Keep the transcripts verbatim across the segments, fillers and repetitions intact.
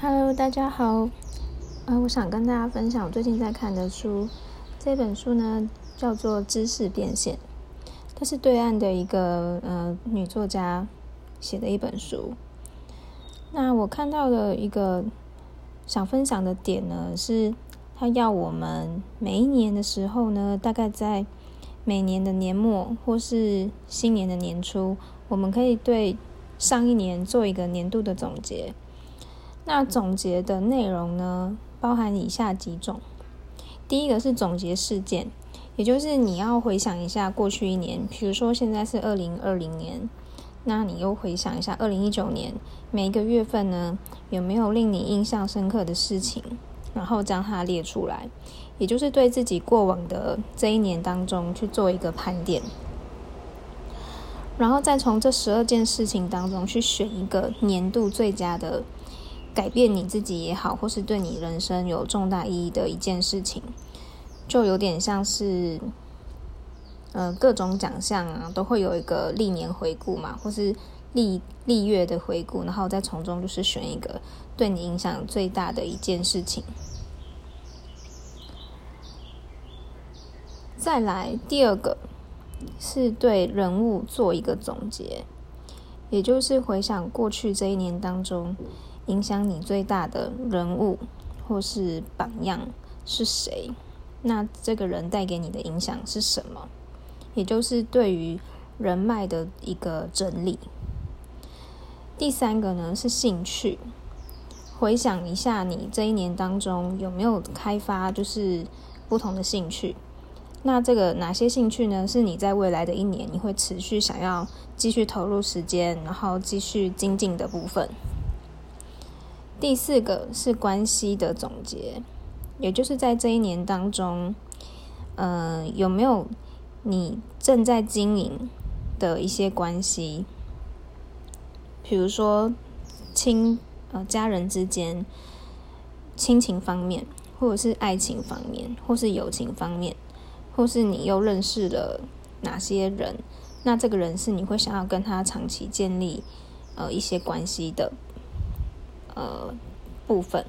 Hello， 大家好。呃，我想跟大家分享我最近在看的书。这本书呢叫做《知识变现》，它是对岸的一个呃女作家写的一本书。那我看到的一个想分享的点呢，是他要我们每一年的时候呢，大概在每年的年末或是新年的年初，我们可以对上一年做一个年度的总结。那总结的内容呢，包含以下几种。第一个是总结事件，也就是你要回想一下过去一年，比如说现在是二零二零年，那你又回想一下二零一九年每一个月份呢，有没有令你印象深刻的事情，然后将它列出来，也就是对自己过往的这一年当中去做一个盘点，然后再从这十二件事情当中去选一个年度最佳的改变你自己也好，或是对你人生有重大意义的一件事情，就有点像是呃各种奖项啊，都会有一个历年回顾嘛，或是历历月的回顾，然后再从中就是选一个对你影响最大的一件事情。再来第二个是对人物做一个总结，也就是回想过去这一年当中影响你最大的人物或是榜样是谁，那这个人带给你的影响是什么，也就是对于人脉的一个整理。第三个呢是兴趣，回想一下你这一年当中有没有开发就是不同的兴趣，那这个哪些兴趣呢是你在未来的一年你会持续想要继续投入时间，然后继续精进的部分。第四个是关系的总结，也就是在这一年当中呃，有没有你正在经营的一些关系，比如说亲呃家人之间、亲情方面，或者是爱情方面，或是友情方面，或是你又认识了哪些人，那这个人是你会想要跟他长期建立呃一些关系的呃部分。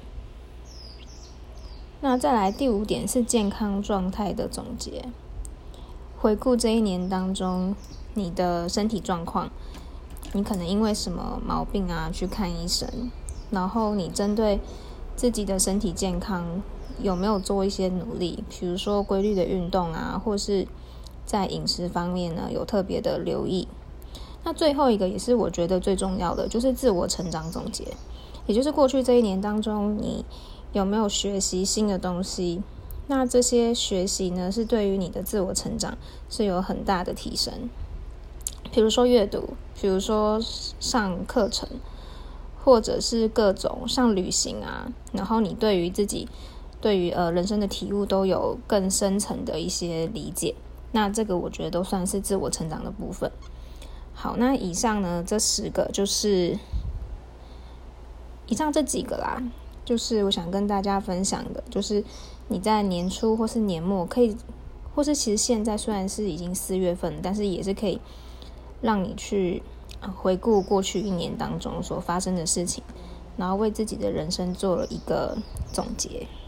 那再来第五点是健康状态的总结，回顾这一年当中你的身体状况，你可能因为什么毛病啊去看医生，然后你针对自己的身体健康有没有做一些努力，比如说规律的运动啊，或是在饮食方面呢有特别的留意。那最后一个也是我觉得最重要的，就是自我成长总结，也就是过去这一年当中你有没有学习新的东西，那这些学习呢是对于你的自我成长是有很大的提升，比如说阅读，比如说上课程，或者是各种上旅行啊，然后你对于自己对于呃人生的体悟都有更深层的一些理解，那这个我觉得都算是自我成长的部分。好，那以上呢这十个就是以上这几个啦，就是我想跟大家分享的，就是你在年初或是年末可以，或是其实现在虽然是已经四月份，但是也是可以让你去回顾过去一年当中所发生的事情，然后为自己的人生做了一个总结。